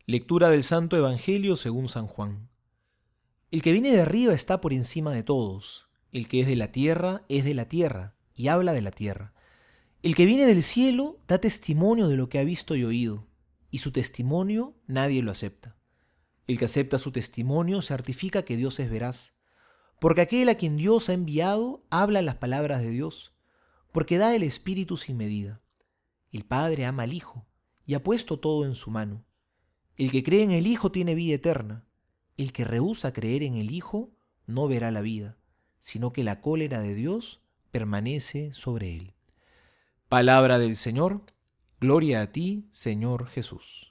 Lectura del Santo Evangelio según San Juan. El que viene de arriba está por encima de todos. El que es de la tierra es de la tierra y habla de la tierra. El que viene del cielo da testimonio de lo que ha visto y oído, y su testimonio nadie lo acepta. El que acepta su testimonio certifica que Dios es veraz, porque aquel a quien Dios ha enviado habla las palabras de Dios, porque da el Espíritu sin medida. El Padre ama al Hijo y ha puesto todo en su mano. El que cree en el Hijo tiene vida eterna. El que rehúsa creer en el Hijo no verá la vida, sino que la cólera de Dios permanece sobre él. Palabra del Señor. Gloria a ti, Señor Jesús.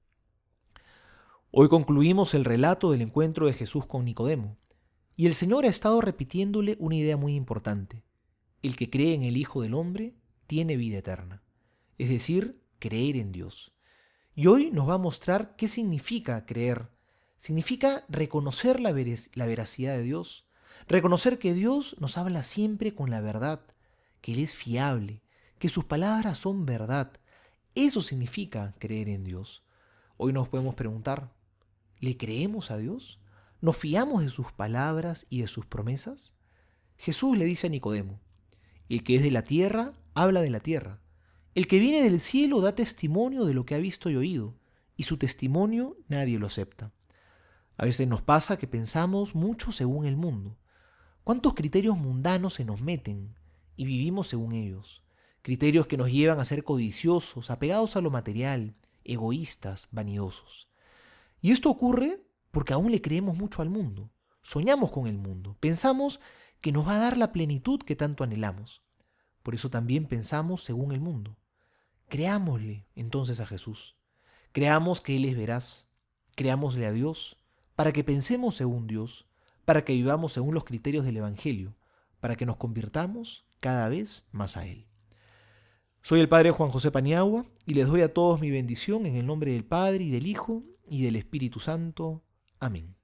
Hoy concluimos el relato del encuentro de Jesús con Nicodemo, y el Señor ha estado repitiéndole una idea muy importante. El que cree en el Hijo del Hombre tiene vida eterna, es decir, creer en Dios. Y hoy nos va a mostrar qué significa creer. Significa reconocer la veracidad de Dios, reconocer que Dios nos habla siempre con la verdad, que Él es fiable, que sus palabras son verdad. Eso significa creer en Dios. Hoy nos podemos preguntar, ¿le creemos a Dios? ¿Nos fiamos de sus palabras y de sus promesas? Jesús le dice a Nicodemo, el que es de la tierra, habla de la tierra. El que viene del cielo da testimonio de lo que ha visto y oído, y su testimonio nadie lo acepta. A veces nos pasa que pensamos mucho según el mundo. ¿Cuántos criterios mundanos se nos meten y vivimos según ellos? Criterios que nos llevan a ser codiciosos, apegados a lo material, egoístas, vanidosos. Y esto ocurre porque aún le creemos mucho al mundo. Soñamos con el mundo. Pensamos que nos va a dar la plenitud que tanto anhelamos. Por eso también pensamos según el mundo. Creámosle entonces a Jesús. Creamos que Él es veraz. Creámosle a Dios para que pensemos según Dios, para que vivamos según los criterios del Evangelio, para que nos convirtamos cada vez más a Él. Soy el Padre Juan José Paniagua y les doy a todos mi bendición en el nombre del Padre y del Hijo y del Espíritu Santo. Amén.